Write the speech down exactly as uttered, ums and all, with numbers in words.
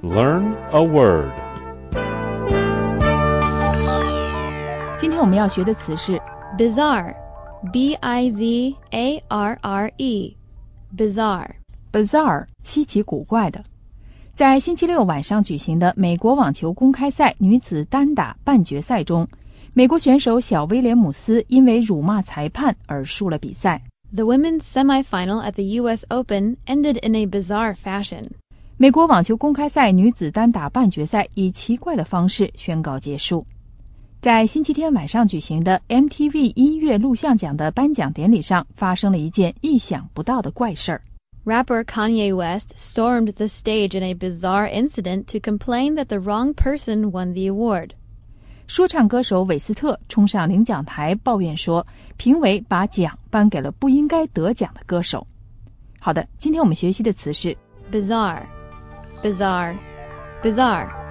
Learn a word. 今天我们要学的词是 bizarre, B I Z A R R E, bizarre. bizarre 稀奇古怪的。在星期六晚上举行的美国网球公开赛女子单打半决赛中，美国选手小威廉姆斯因为辱骂裁判而输了比赛。 The women's semifinal at the U S Open ended in a bizarre fashion. 美国网球公开赛女子单打半决赛以奇怪的方式宣告结束。在星期天晚上举行的 M T V 音乐录像奖的颁奖典礼上，发生了一件意想不到的怪事儿。 Rapper Kanye West stormed the stage in a bizarre incident to complain that the wrong person won the award. 说唱歌手韦斯特冲上领奖台抱怨说，评委把奖颁给了不应该得奖的歌手。好的，今天我们学习的词是 bizarre, bizarre, bizarre.